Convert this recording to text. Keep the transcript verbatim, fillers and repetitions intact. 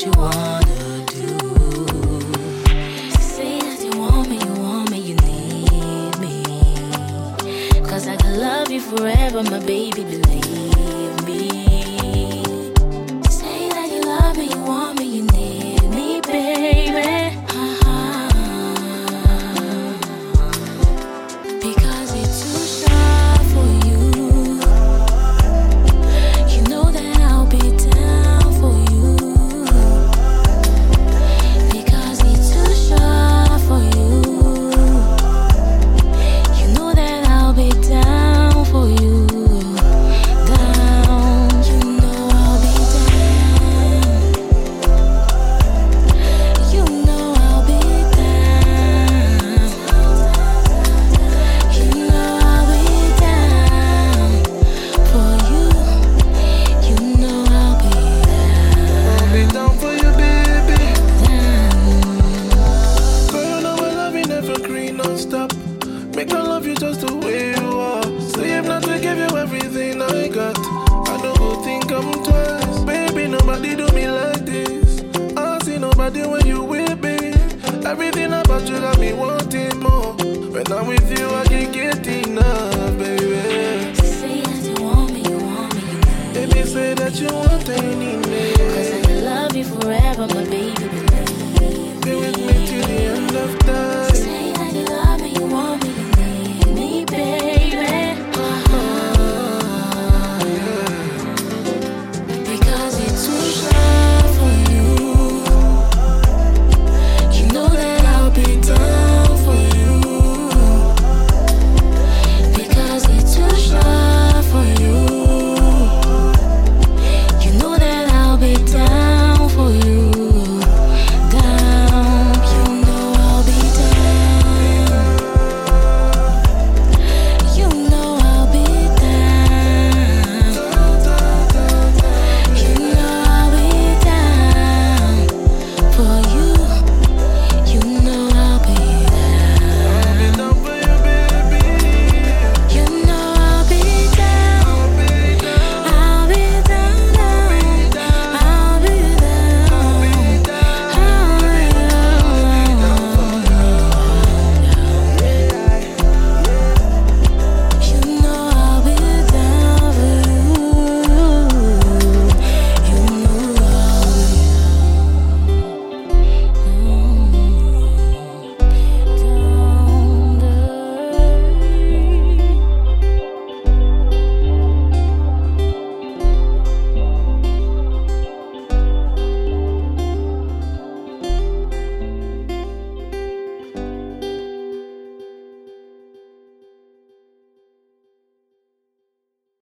you wanna do. Say that you want me, you want me, you need me. Cause I can love you forever, my baby, believe me. Say that you love me, you want me, you need me, baby. Uh-huh. Because it's too shy for you. You know that I'll be down for you. Because it's too shy for you. You know that I'll be down for you. Down, you know I'll be down. You know I'll be down. You know I'll be down for you. You know I'll be I'll be down for you, baby. down. Girl, you know my love ain't evergreen, non-stop. Make I love you just the way you are. Say if not to give you everything I got, I don't go think I'm twice. Baby, nobody do me like this. I see nobody when you with me. Everything about you got me wanting more. When I'm with you, I can get enough.